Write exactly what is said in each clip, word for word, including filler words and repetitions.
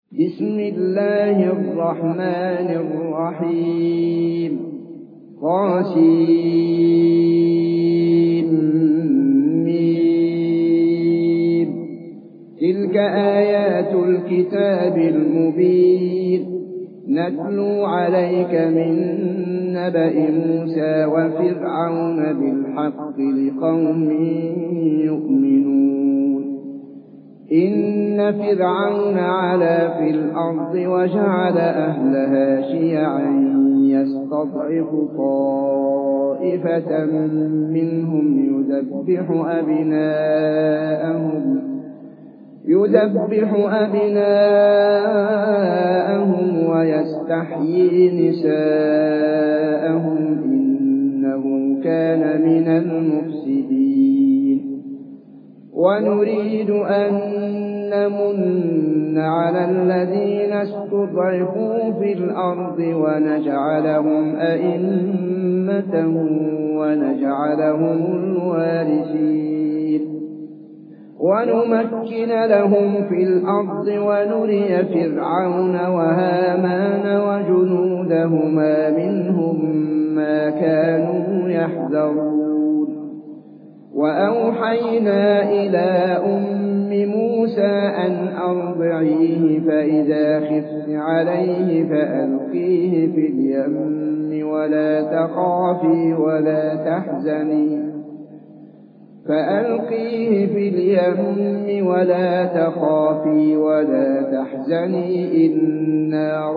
بسم الله الرحمن الرحيم قاسمين تلك آيات الكتاب المبين نتلو عليك من نبأ موسى وفرعون بالحق لقوم يؤمنون إن فرعون علا في الأرض وجعل أهلها شيعا يستضعف طائفة منهم يذبح أبناءهم يذبح أبناءهم ويستحيي نساءهم إنه كان من المفسدين ونريد أن نمن على الذين استضعفوا في الأرض ونجعلهم أئمة ونجعلهم الوارثين ونمكن لهم في الأرض ونري فرعون وهامان وجنودهما منهم ما كانوا يحذرون وأوحينا إلى أم موسى أن أرضعيه فإذا خفت عليه فألقيه في اليم ولا تخافي ولا تحزني فألقيه في اليم ولا تخافي ولا تحزني إنا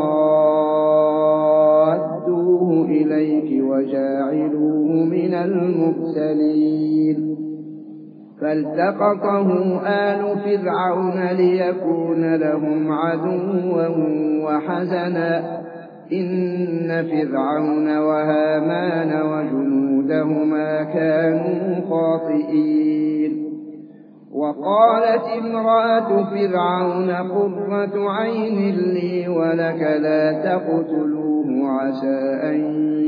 رادوه إليك وجاعلوه من المرسلين فالتقطه آل فرعون ليكون لهم عدوا وحزنا إن فرعون وهامان وجنودهما كانوا خاطئين وقالت امرأة فرعون قرة عين لي ولك لا تقتلوه عسى أن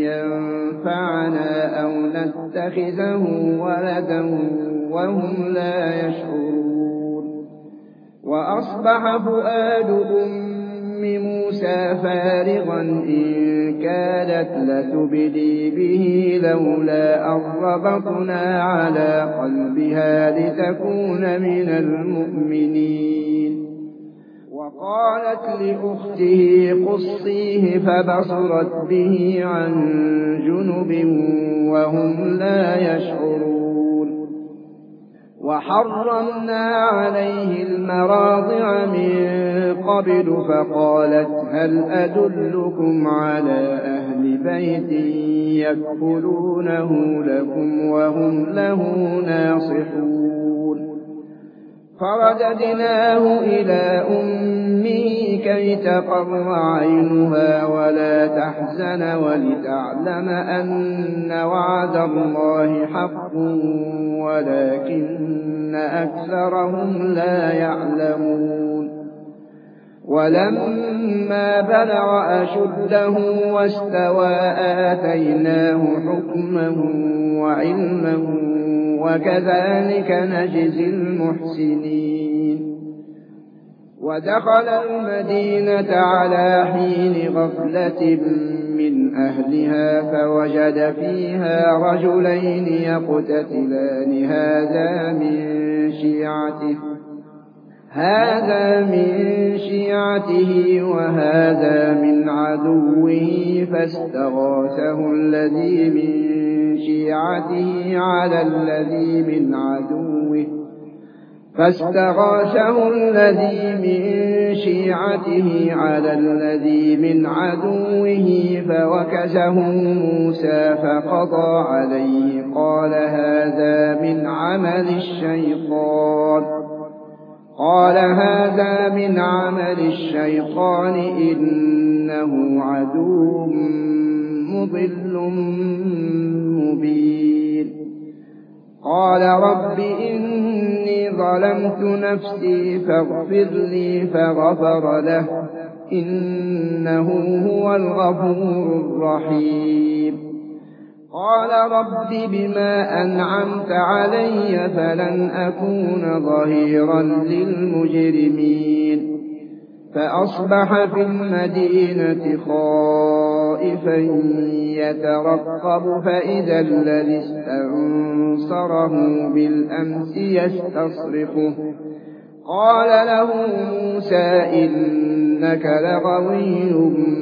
ينفعنا أو نتخذه ولدا وهم لا يشعرون وأصبح فؤاد أم موسى فارغا إن كادت لتبدي به لولا أن ربطنا على قلبها لتكون من المؤمنين وقالت لأخته قصيه فبصرت به عن جنب وهم لا يشعرون وحرمنا عليه المراضع من قبل فقالت هل أدلكم على أهل بيت يكفلونه لكم وهم له ناصحون فرددناه إلى أمه كي تقر عينها ولا تحزن ولتعلم أن وعد الله حق ولكن أكثرهم لا يعلمون ولما بلغ أشده واستوى آتيناه حكما وعلما وكذلك نجزي المحسنين ودخل المدينة على حين غفلة من أهلها فوجد فيها رجلين يقتتلان هذا من شيعته هذا من شيعته وهذا من عدوه فاستغاثه الذي من شيعته على الذي من عدوه فاستغاثه الذي من شيعته على الذي من عدوه فوكزه موسى فقضى عليه قال هذا من عمل الشيطان قال هذا من عمل الشيطان إنه عدو مضل مبين قال رب إني ظلمت نفسي فاغفر لي فغفر له إنه هو الغفور الرحيم قال رب بما أنعمت علي فلن أكون ظهيرا للمجرمين فأصبح في المدينة خائفا يترقب فإذا الذي استنصره بالأمس يستصرخه قال له موسى إنك لغوي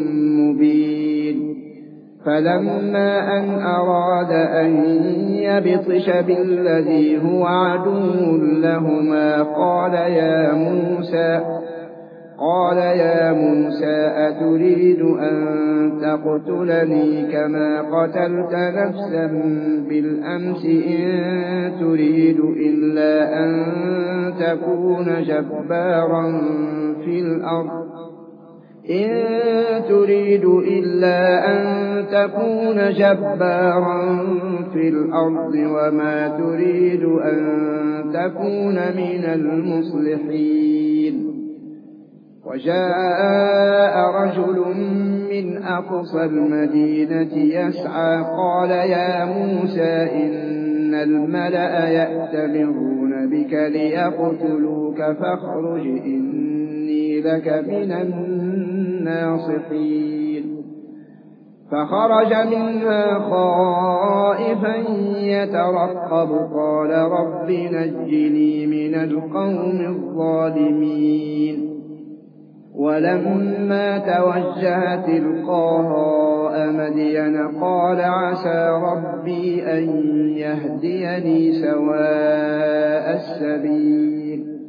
مبين فلما أن أراد أن يبطش بالذي هو عدو لهما قال يا موسى قال يا موسى أتريد أن تقتلني كما قتلت نفسا بالأمس إن تريد إلا أن تكون جبارا في الأرض إن تريد إلا أن تكون جبارا في الأرض وما تريد أن تكون من المصلحين وجاء رجل من أقصى المدينة يسعى قال يا موسى إن الملأ يأتمرون بك ليقتلوك فاخرج إني لك من الناصحين فخرج منها خائفا يترقب قال رب نجني من القوم الظالمين ولما توجه تلقاء مدين قال عسى ربي أن يهديني سواء السبيل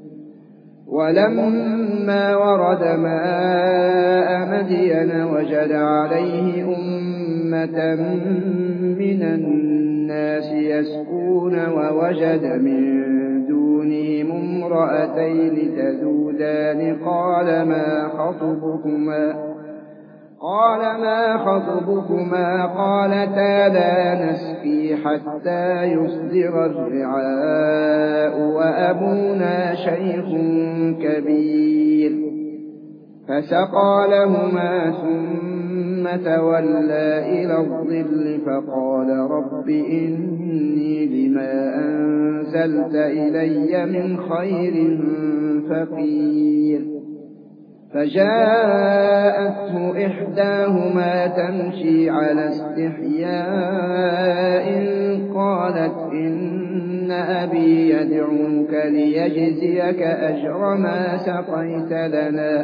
ولما ورد ماء مدين وجد عليه أمة من الناس يسقون ووجد من دونهم امرأتين تذودان قال ما خطبكما قال ما خطبكما قالتا لا نسقي حتى يصدر الرعاء وأبونا شيخ كبير فسقى لهما ثم تولى إلى الظل فقال رب إني لما أنزلت إلي من خير فقير فجاءته إحداهما تمشي على استحياء قالت إن أبي يدعوك ليجزيك أجر ما سقيت لنا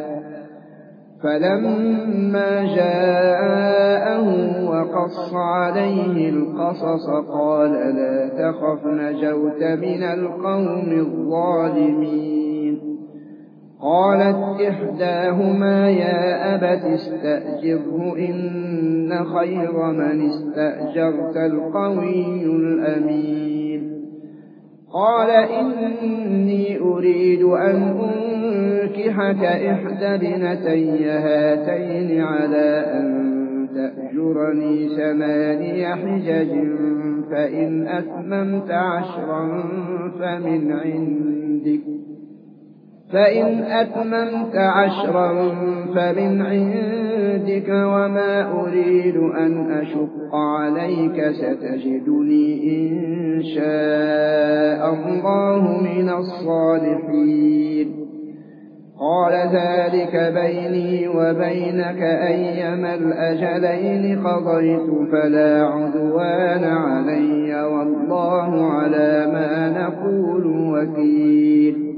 فلما جاءه وقص عليه القصص قال لا تخف نجوت من القوم الظالمين قالت إحداهما يا أبت استأجره إن خير من استأجرت القوي الأمين قال إني أريد أن أنكحك إحدى ابنتي هاتين على أن تأجرني ثماني حجج فإن أتممت عشرا فمن عندك فإن أتممت عشرا فمن عندك وما أريد أن أشق عليك ستجدني إن شاء الله من الصالحين قال ذلك بيني وبينك أيما الأجلين قضيت فلا عدوان علي والله على ما نقول وكيل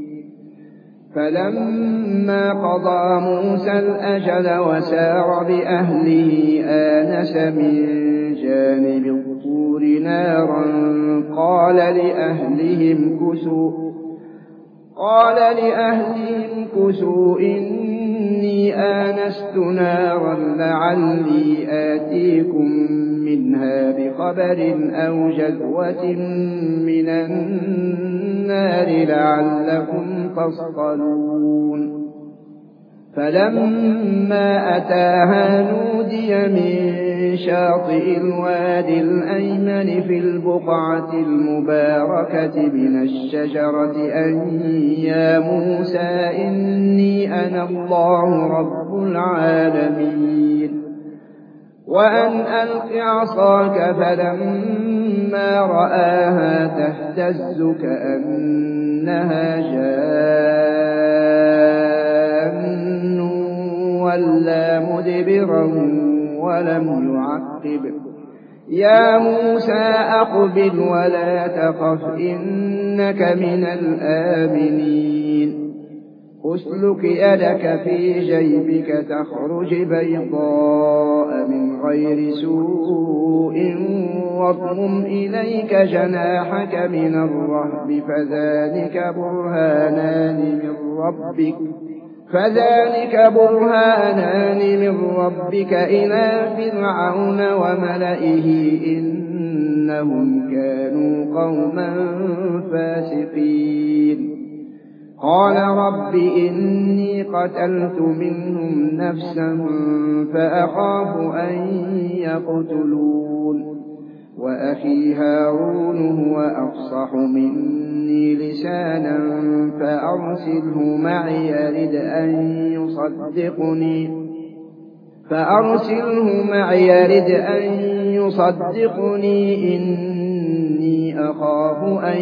فلما قضى موسى الأجل وسار بأهله آنس من جانب الطور نارا قال لأهلهم كثوا قال لأهلهم كثوا إني آنست نارا لعلي آتيكم منها بخبر أو جذوة من النار لعلكم تصطلون فلما أتاها نودي من شاطئ الوادي الأيمن في البقعة المباركة من الشجرة أن يا موسى إني أنا الله رب العالمين وأن ألق عصاك فلما رآها تهتز كأنها جان وَلَّىٰ مُدْبِرًا وَلَمْ يُعَقِّبْ. يَا مُوسَىٰ أَقْبِلْ وَلَا تَخَفْ إِنَّكَ مِنَ الْآمِنِينَ أُسْلُكْ يَدَكَ في جيبك تخرج بيضاء من غير سوء واضمم إليك جناحك من الرهب فذلك برهانان من ربك فذلك برهانان من ربك إلى فرعون وملئه إنهم كانوا قوما فاسقين. قال رب إني قتلت منهم نفسا فأخاف أن يقتلون وأخي هارون هو أفصح مني لسانا فأرسله معي يرد أن يصدقني فأرسله معي يرد أن يصدقني إني أخاف أن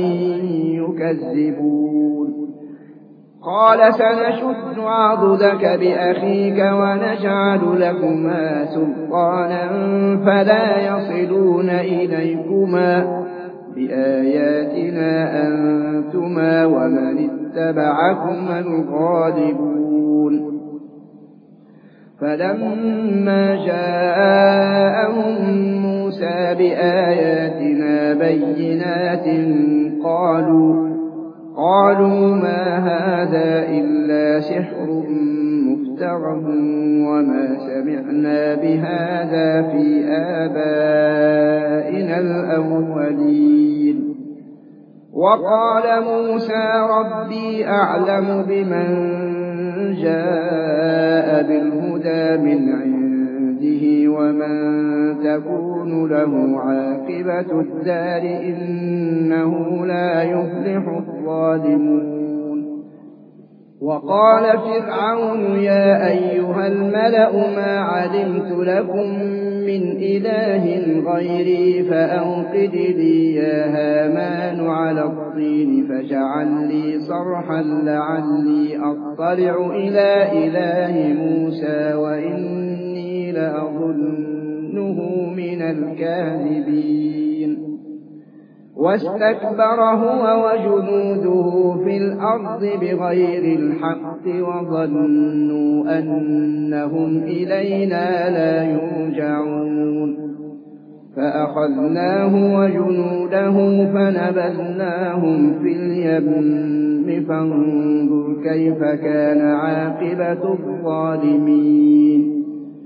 يكذبون. قال سنشد عضدك بأخيك ونجعل لكما سلطانا فلا يصلون إليكما بآياتنا أنتما ومن اتبعكما الغالبون. فلما جاءهم موسى بآياتنا بينات قالوا قالوا ما هذا إلا سحر مفترى وما سمعنا بهذا في آبائنا الأولين. وقال موسى ربي أعلم بمن جاء بالهدى من عنده ومن تكون له عاقبة الدار إنه لا يفلح الظالمون. وقال فرعون يا أيها الملأ ما علمت لكم من إله غيري فأوقد لي يا هامان على الطين فاجعل لي صرحا لعلي أطلع إلى إله موسى وإني لأظنه من الكاذبين. واستكبر هو وجنوده في الأرض بغير الحق وظنوا أنهم إلينا لا يرجعون. فأخذناه وجنوده فنبذناهم في اليم فانظر كيف كان عاقبة الظالمين.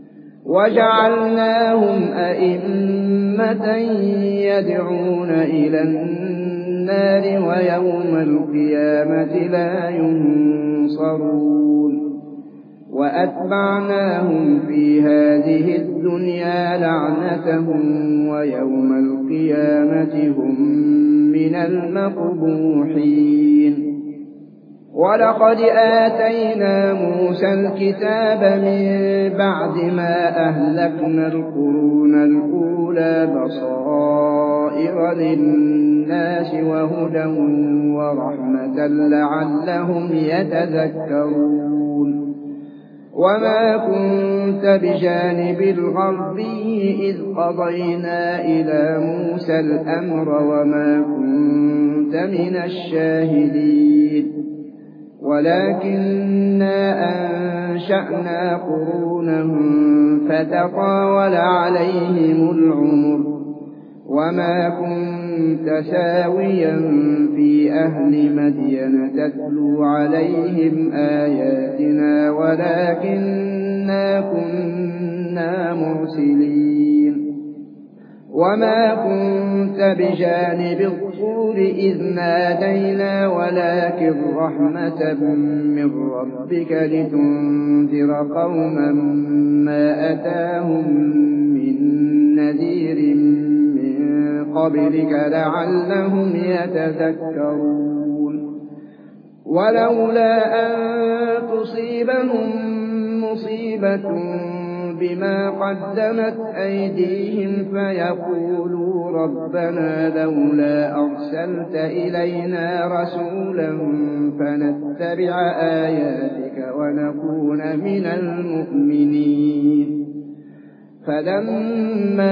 وجعلناهم أئمة يدعون إلى النار ويوم القيامة لا ينصرون. وأتبعناهم في هذه الدنيا لعنة ويوم القيامة هم من المقبوحين. ولقد آتينا موسى الكتاب من بعد ما أهلكنا القرون الأولى بصائر للناس وهدى ورحمة لعلهم يتذكرون. وما كنت بجانب الغربي إذ قضينا إلى موسى الأمر وما كنت من الشاهدين ولكننا أنشأنا قرونا فتطاول عليهم العمر وما كنت ساويا في أهل مدين تتلو عليهم آياتنا ولكننا كنا مرسلين. وما كنت بجانب الطور إذ نادينا ولكن رحمة من ربك لتنذر قوما ما أتاهم من نذير من قبلك لعلهم يتذكرون. ولولا أن تصيبهم مصيبة بما قدمت أيديهم فيقولوا ربنا لولا أرسلت إلينا رسولا فنتبع آياتك ونكون من المؤمنين فلما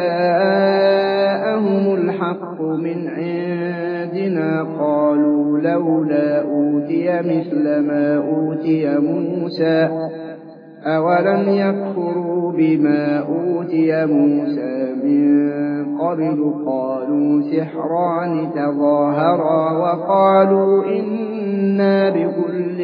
جاءهم الحق من عندنا قالوا لولا أوتي مثل ما أوتي موسى أولم يكفروا بما أوتي موسى من قبل قالوا سحران تظاهرا وقالوا إنا بكل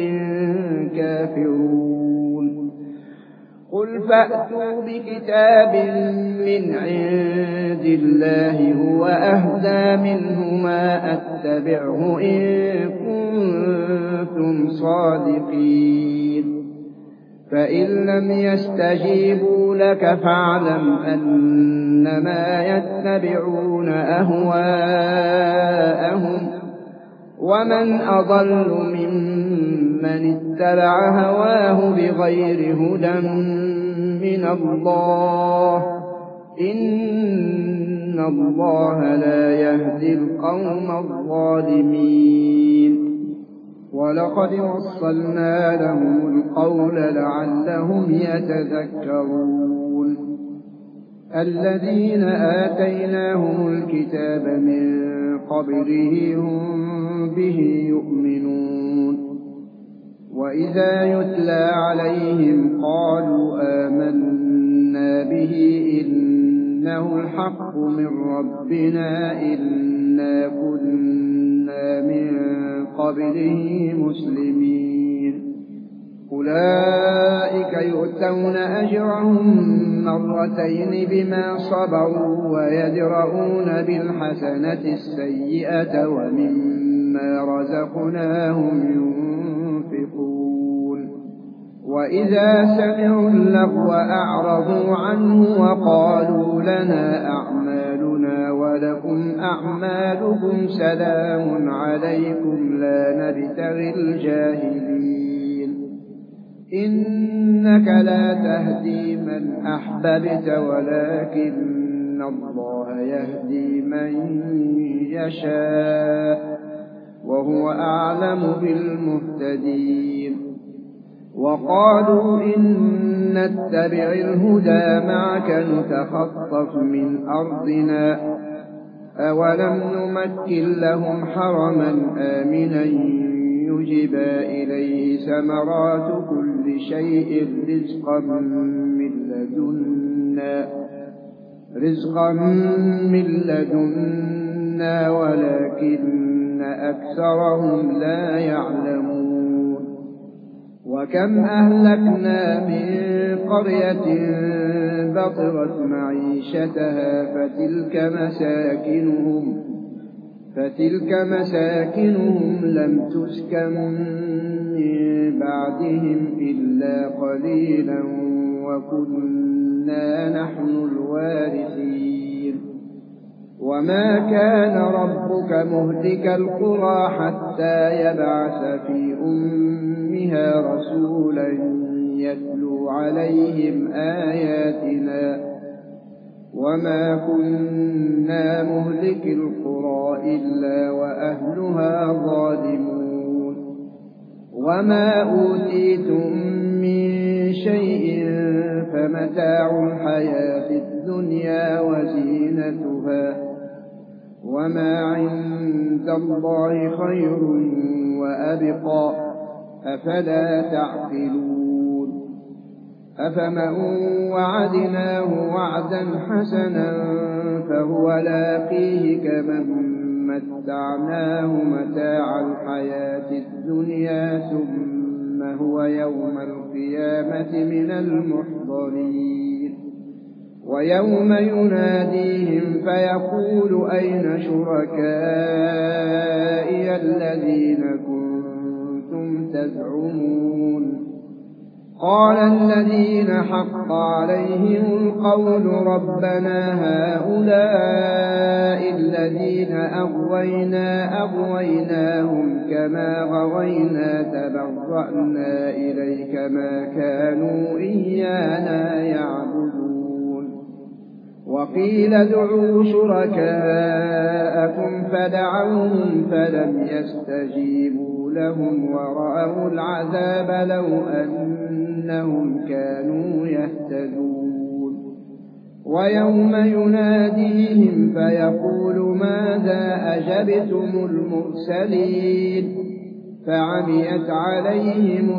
كافرون قل فأتوا بكتاب من عند الله هو أهدى منهما أتبعه إن كنتم صادقين فإن لم يستجيبوا لك فاعلم أنما يتبعون أهواءهم ومن أضل ممن اتبع هواه بغير هدى من الله إن الله لا يهدي القوم الظالمين ولقد وصلنا لهم القول لعلهم يتذكرون الذين آتيناهم الكتاب من قبله هم به يؤمنون وإذا يتلى عليهم قالوا آمنا به إنه الحق من ربنا إنا كنا من قبله مسلمين أولئك يؤتون أجرهم مرتين بما صبروا ويدرؤون بالحسنة السيئة ومما رزقناهم ينفقون وإذا سمعوا اللغو أعرضوا عنه وقالوا لنا أعمالنا ولكم أعمالكم سلام عليكم لا نبتغي الجاهلين إنك لا تهدي من أحببت ولكن الله يهدي من يشاء وهو أعلم بالمهتدين وقالوا إن نتبع الهدى معك نتخطف من أرضنا أولم نمكن لهم حرما آمنا يجبى إليه ثمرات كل شيء رزقا من لدنا رزقا من لدنا ولكن أكثرهم لا يعلمون وكم أهلكنا من قرية بطرت معيشتها فتلك مساكنهم فتلك مساكنهم لم تسكن من بعدهم إلا قليلا وكنا نحن الوارثين وما كان ربك مهلك القرى حتى يبعث في أمها رسولا يتلو عليهم آياتنا وما كنا مهلك القرى إلا وأهلها ظالمون وما أوتيتم من شيء فمتاع الحياة الدنيا وزينتها وما عند الله خير وأبقى أفلا تعقلون أفمن وعدناه وعدا حسنا فهو لاقيه كمن متعناه متاع الحياة الدنيا ثم هو يوم القيامة من المحضرين ويوم يناديهم فيقول أين شركائي الذين كنتم تزعمون قال الذين حق عليهم القول ربنا هؤلاء الذين أغوينا أغويناهم كما غوينا تبرأنا إليك ما كانوا إيانا يعبدون وقيل ادعوا شركاءكم فدعوهم فلم يستجيبوا لهم ورأوا العذاب لو أنهم كانوا يهتدون ويوم يناديهم فيقول ماذا أجبتم المرسلين فعميت عليهم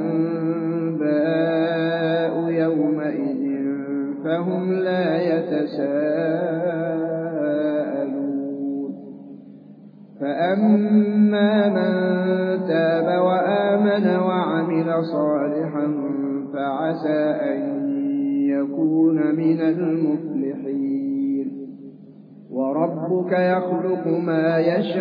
الأنباء يومئذ فهم لا يتساءلون فأما من تاب وآمن وعمل صالحا فعسى أن يكون من المفلحين وربك يخلق ما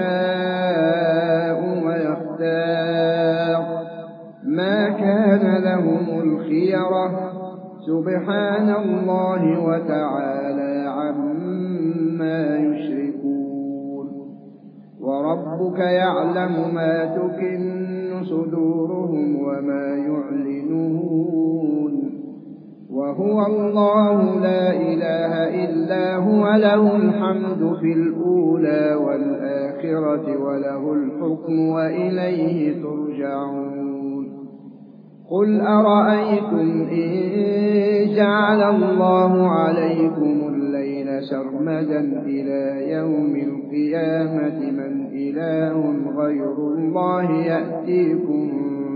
يشاء ويختار ما كان لهم الخيرة سبحان الله وتعالى عما يشركون وربك يعلم ما تكن صدورهم وما يعلنون وهو الله لا إله إلا هو له الحمد في الأولى والآخرة وله الحكم وإليه ترجعون قل أرأيتم إن جعل الله عليكم الليل سرمدا إلى يوم القيامة من إله غير الله يأتيكم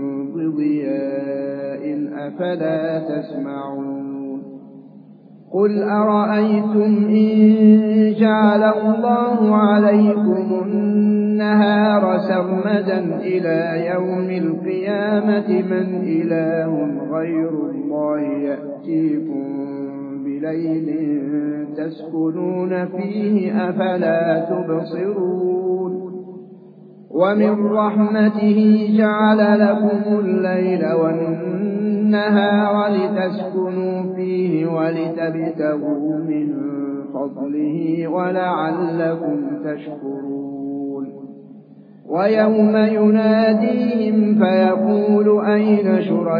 بضياء أفلا تسمعون قل أرأيتم إن جعل الله عليكم النهار سرمدا إلى يوم القيامة من إله غير الله يأتيكم بليل تسكنون فيه أفلا تبصرون ومن رحمته جعل لكم الليل والنهار لتسكنوا فيه ولتبتغوا من فضله ولعلكم تشكرون ويوم يناديهم فيقول أين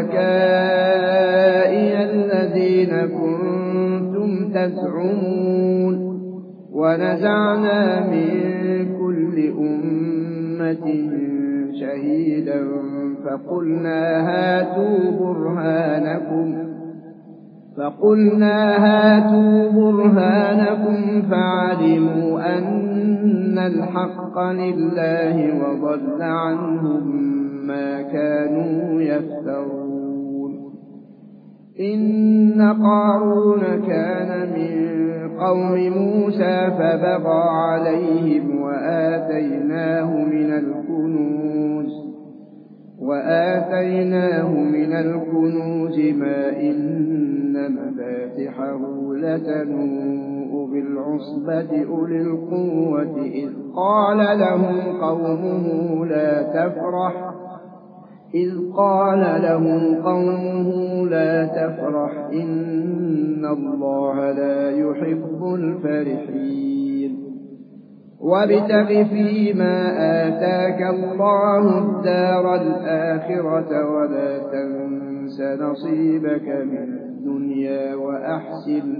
شركائي الذين كنتم تزعمون ونزعنا من كل أمة شهيدا فقلنا هاتوا برهانكم فقلنا هاتوا برهانكم فعلموا أن الحق لله وضل عنهم ما كانوا يفترون إن قارون كان من قوم موسى فبغى عليهم وآتيناه من الكنوز وآتيناه من الكنوز ما إن مفاتحه لتنوء بالعصبة أولي القوة إذ قال لهم قومه لا تفرح إذ قال لهم قومه لا تفرح إن الله لا يحب الفرحين وابتغ فيما آتاك الله الدار الآخرة ولا تنس نصيبك من الدنيا وأحسن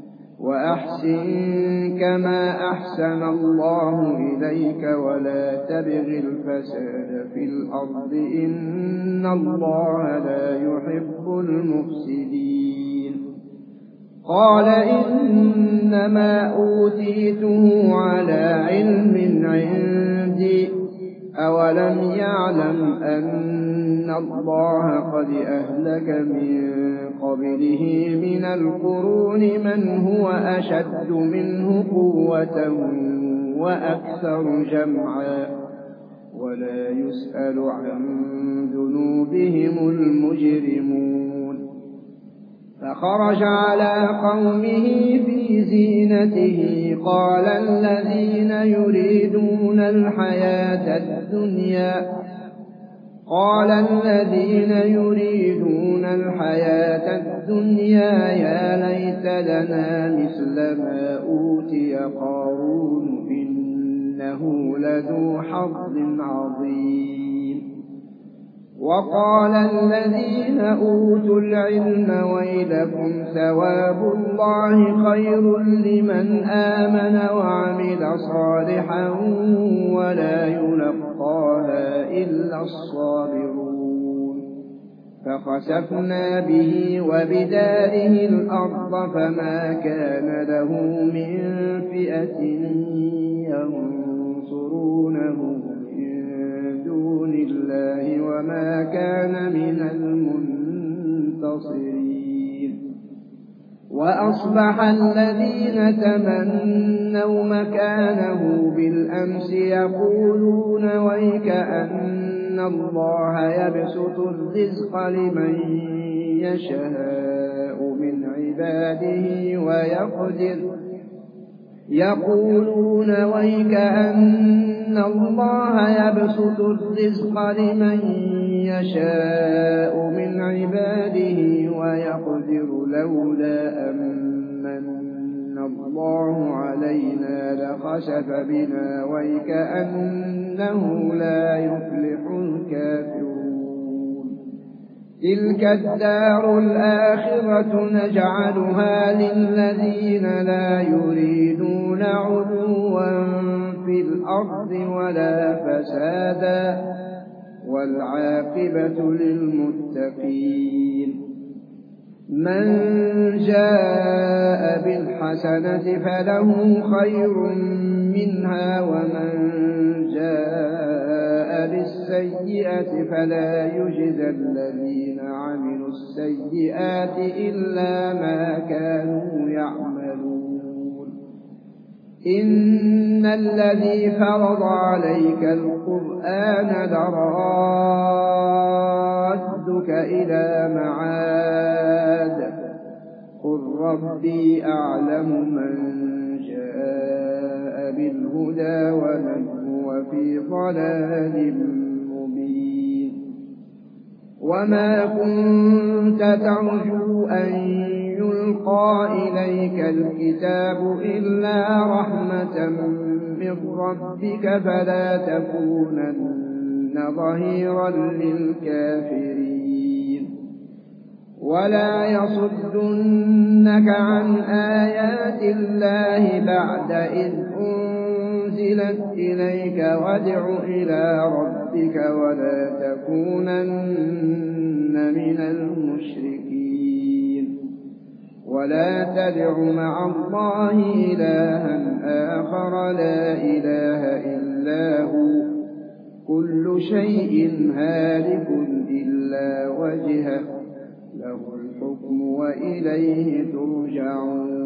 وأحسن كما أحسن الله إليك ولا تبغ الفساد في الأرض إن الله لا يحب المفسدين قال إنما أوتيته على علم عندي أولم يعلم أن الله قد أهلك من قبله من القرون من هو أشد منه قوة وأكثر جمعا ولا يسأل عن ذنوبهم المجرمون فخرج على قومه في زينته قال الذين يريدون الحياة الدنيا قال الذين يريدون الحياة الدنيا يا ليت لنا مثل ما أوتي قارون إنه لذو حظ عظيم وقال الذين أوتوا العلم ويلكم ثواب الله خير لمن آمن وعمل صالحا ولا يلقاها إلا الصابرون فخسفنا به وبداره الأرض فما كان له من فئة ينصرونه من دون الله وما كان من المنتصرين وأصبح الذين تمنوا مكانه بالأمس يقولون ويكأن الله يبسط الرزق لمن يشاء من عباده ويقدر يقولون ويكأن الله يبسط الرزق لمن يشاء من عباده ويقدر لولا أمن الله علينا لخسف بنا ويكأنه لا يفلح الكافرون تلك الدار الآخرة نجعلها للذين لا يريدون علوا في الأرض ولا فسادا والعاقبة للمتقين من جاء بالحسنة فله خير منها ومن جاء بالسيئة فلا يجزى الذين عملوا السيئات إلا ما كانوا يعملون إن الذي فرض عليك القرآن لرادك إلى معاد قل ربي أعلم من جاء بالهدى ومن هو في ضلال مبين وما كنت ترجو أن يلقى إليك الكتاب إلا رحمة من ربك فلا تكونن ظهيرا للكافرين ولا يصدنك عن آيات الله بعد إذ أنزلت إليك وادع إلى ربك ولا تكونن من المشركين ولا تدع مع الله إلها آخر لا إله إلا هو كل شيء هالك إلا وجهه له الحكم وإليه ترجعون